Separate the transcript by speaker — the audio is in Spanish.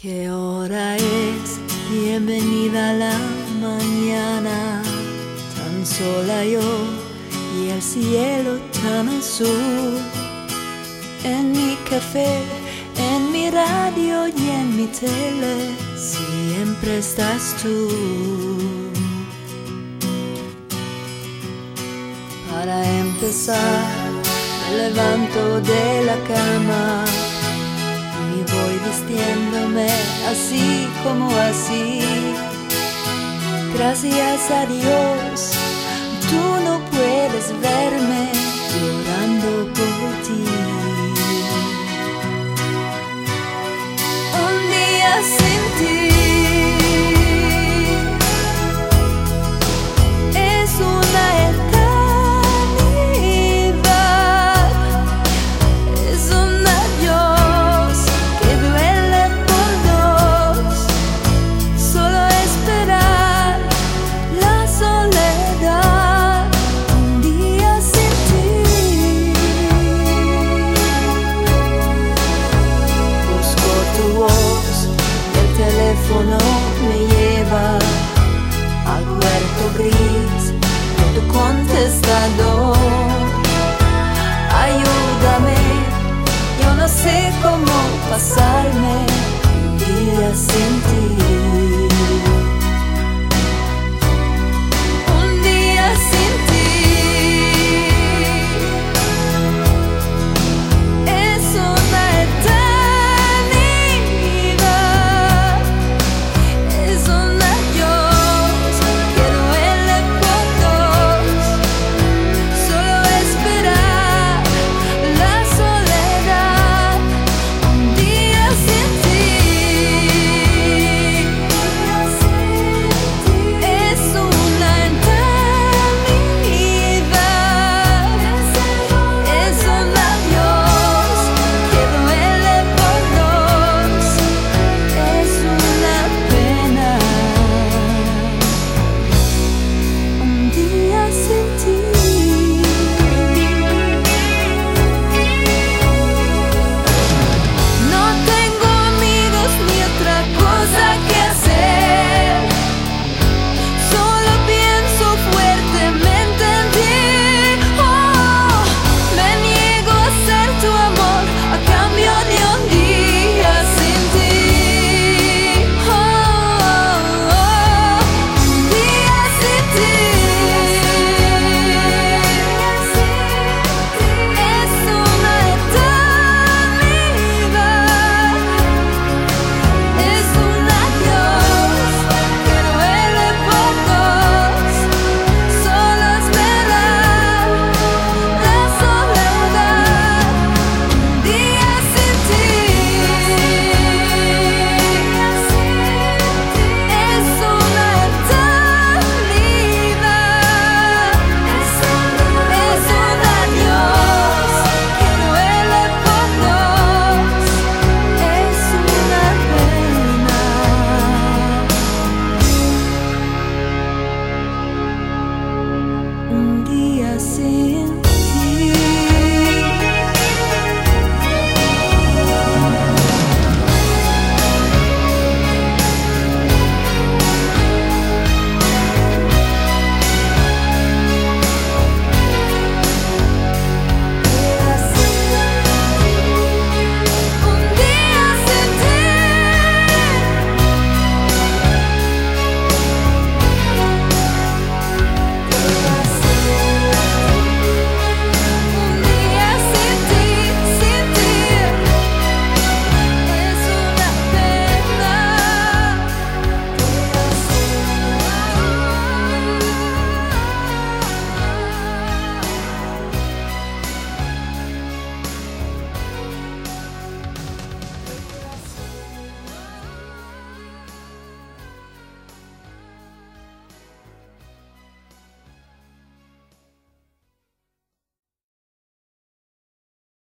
Speaker 1: ¿Qué hora es? Bienvenida a la mañana, tan sola yo y el cielo tan azul. En mi café, en mi radio y en mi tele, siempre estás tú. Para empezar, me levanto de la cama y voy vistiéndome así como así. Gracias a Dios, tú no puedes verme llorando por ti. Un día sin ti es una eternidad, es un adiós que duele por dos, solo esperar la soledad. Un día sin ti. Busco tu voz, el teléfono me lleva al huerto gris de tu contestador. Ayúdame, yo no sé cómo pasarme un día sin